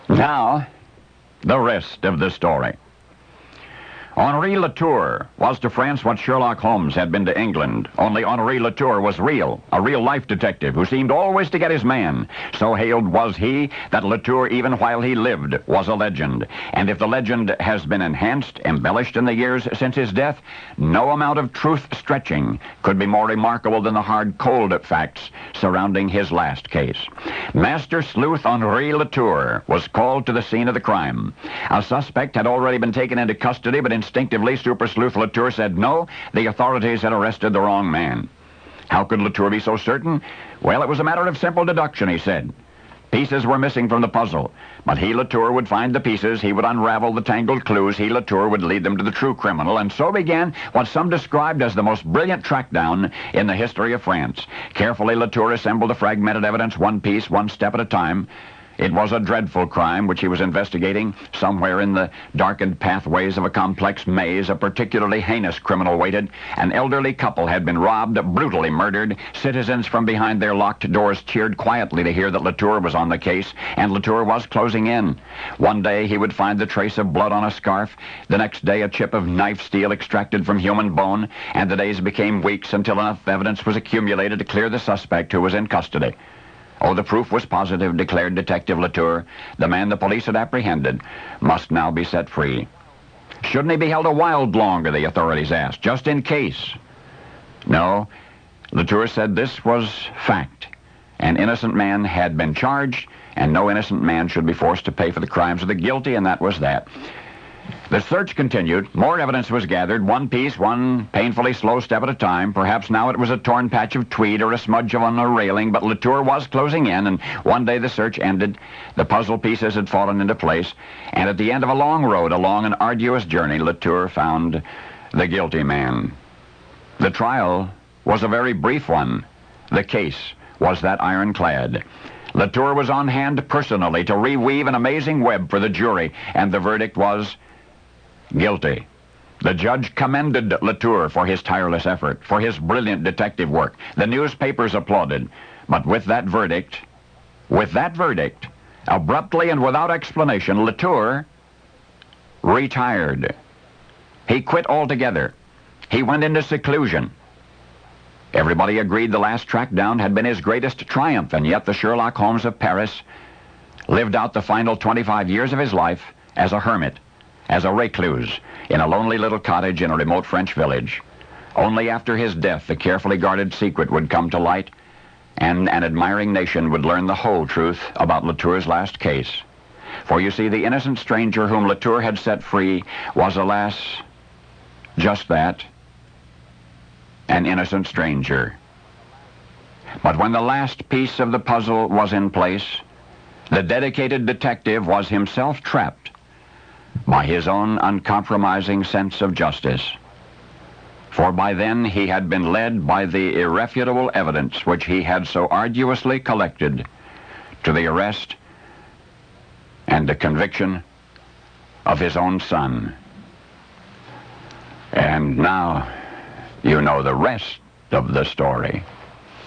Now, the rest of the story. Henri Latour was to France what Sherlock Holmes had been to England, only Henri Latour was real, a real-life detective who seemed always to get his man. So hailed was he that Latour, even while he lived, was a legend. And if the legend has been enhanced, embellished in the years since his death, no amount of truth-stretching could be more remarkable than the hard, cold facts surrounding his last case. Master sleuth Henri Latour was called to the scene of the crime. A suspect had already been taken into custody, but instinctively, Super Sleuth Latour said no, the authorities had arrested the wrong man. How could Latour be so certain? Well, it was a matter of simple deduction, he said. Pieces were missing from the puzzle, but he, Latour, would find the pieces, he would unravel the tangled clues, he, Latour, would lead them to the true criminal, and so began what some described as the most brilliant trackdown in the history of France. Carefully, Latour assembled the fragmented evidence one piece, one step at a time. It was a dreadful crime which he was investigating. Somewhere in the darkened pathways of a complex maze, a particularly heinous criminal waited. An elderly couple had been robbed, brutally murdered. Citizens from behind their locked doors cheered quietly to hear that Latour was on the case, and Latour was closing in. One day he would find the trace of blood on a scarf, the next day a chip of knife steel extracted from human bone, and the days became weeks until enough evidence was accumulated to clear the suspect who was in custody. Oh, the proof was positive, declared Detective Latour. The man the police had apprehended must now be set free. Shouldn't he be held a while longer, the authorities asked, just in case? No, Latour said this was fact. An innocent man had been charged, and no innocent man should be forced to pay for the crimes of the guilty, and that was that. The search continued. More evidence was gathered, one piece, one painfully slow step at a time. Perhaps now it was a torn patch of tweed or a smudge on a railing, but Latour was closing in, and one day the search ended. The puzzle pieces had fallen into place, and at the end of a long road, along an arduous journey, Latour found the guilty man. The trial was a very brief one. The case was that ironclad. Latour was on hand personally to reweave an amazing web for the jury, and the verdict was guilty. The judge commended Latour for his tireless effort, for his brilliant detective work. The newspapers applauded. But with that verdict, abruptly and without explanation, Latour retired. He quit altogether. He went into seclusion. Everybody agreed the last trackdown had been his greatest triumph, and yet the Sherlock Holmes of Paris lived out the final 25 years of his life as a hermit, as a recluse, in a lonely little cottage in a remote French village. Only after his death the carefully guarded secret would come to light, and an admiring nation would learn the whole truth about Latour's last case. For you see, the innocent stranger whom Latour had set free was, alas, just that, an innocent stranger. But when the last piece of the puzzle was in place, the dedicated detective was himself trapped by his own uncompromising sense of justice. For by then he had been led by the irrefutable evidence which he had so arduously collected to the arrest and the conviction of his own son. And now you know the rest of the story.